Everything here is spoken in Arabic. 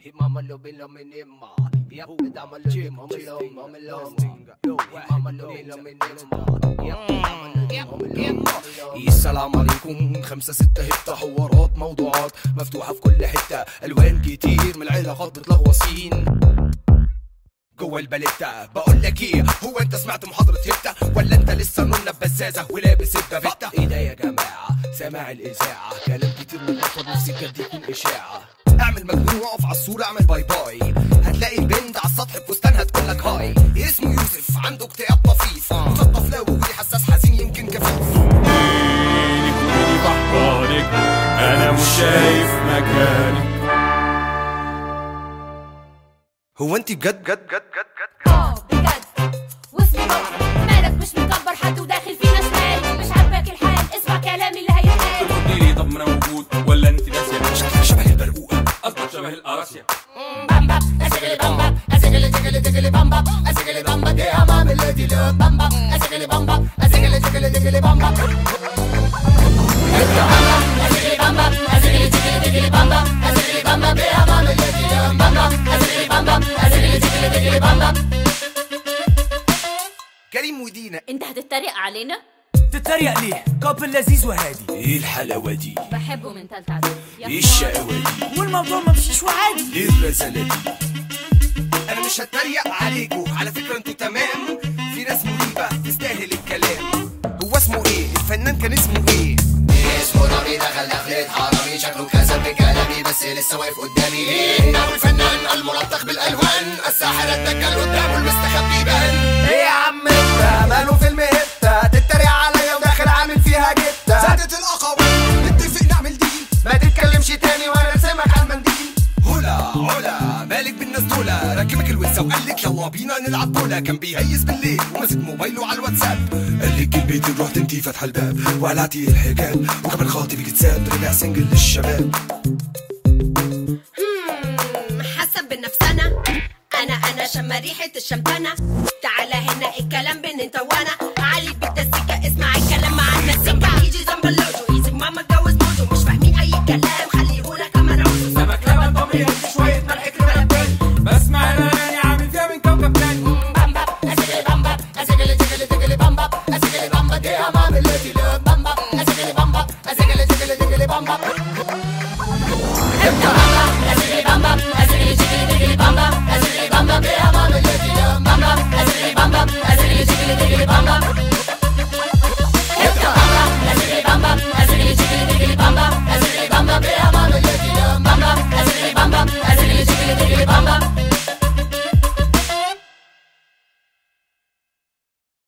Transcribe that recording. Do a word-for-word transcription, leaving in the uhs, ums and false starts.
Mama lo be lo me nema. Yep, mama lo be mama lo mama lo. Mama lo be lo me nema. Yep, السلام عليكم. خمسة ستة هتة حوارات موضوعات مفتوحة في كل حتة. ألوان كتير من العلاقات بتلغوصين جوه الباليتا. بقول لك ايه، هو انت سمعت محاضرة هبتة ولا انت لسه نونة ببزازة ولابس الدافيتا؟ ايه ده يا جماعة؟ سامع الإذاعة كلام كتير من الأطفال نفسي بجد يكون إشاعة. اعمل مجنون واقف على الصورة اعمل باي باي. هتلاقي البنت على السطح بفستان هتقول لك هاي. اسمه يوسف عنده اكتئاب طفيف مثقف لاوي حساس حزين يمكن كفيف. بحضانك انا مش شايف مكانك. هو انت بجد بجد بجد بجد اه بجد واسمي بطل. مالك مش مكبر حد وداخل فينا شمال؟ مش عاجبك الحال اسمع كلامي اللي هيتقال. تقولي لي طب ما انا موجود ولا انت ناسيه؟ شكلك شبه البرقوقة قصدك شبه القراصيه. بامبا اسجلي بامبا اسجلي تجلي تجلي بامبا اسجلي بامبا دي امام اللي بامبا اسجلي بامبا اسجلي تجلي تجلي بامبا اسجلي بامبا اسجلي تجلي تجلي بامبا اسجلي بامبا دي امام اللي بامبا اسجلي بامبا اسجلي تجلي تجلي بامبا. كريم ودينا انت هتتريق علينا؟ تتريق ليه؟ كابل لذيذ وهادي. ايه الحلاوة دي؟ بحبه من تالتة اعدادي. ايه الشقاوة دي؟ والموضوع ممشيش وعادي. ايه الرزالة دي؟ انا مش هتريق عليكم على فكرة انتوا تمام. في ناس مريبة تستاهل الكلام. هو اسمه ايه؟ الفنان كان اسمه ايه؟ اسمه رامي دخل دخلة حرامي شكله كذب بكلامي بس لسه واقف قدامي. انه الفنان الملطخ بالالوان الساحر الدجال قدامه المستخبي بان. ايه يا عم انت ماله فيلم هبتة تتريق عليا وداخل عامل فيها جتة. زادت الاقاويل نتفق نعمل دي. ما تتكلمش تاني وانا رسمك على المنديل. هلا هلا مالك بالناس دولا؟ ركبك الوسة وقال لك يلا بينا نلعب بولا. كان بيهيس بالليل وماسك موبايله على الواتساب. قال لك البيت رحت انتي فاتحه الباب وقلعتي الحجاب وكمان خاطبك اتساب رجع سنجل للشباب. حسب بنفسنا انا انا شم ريحة الشمتانة. تعالى هنا الكلام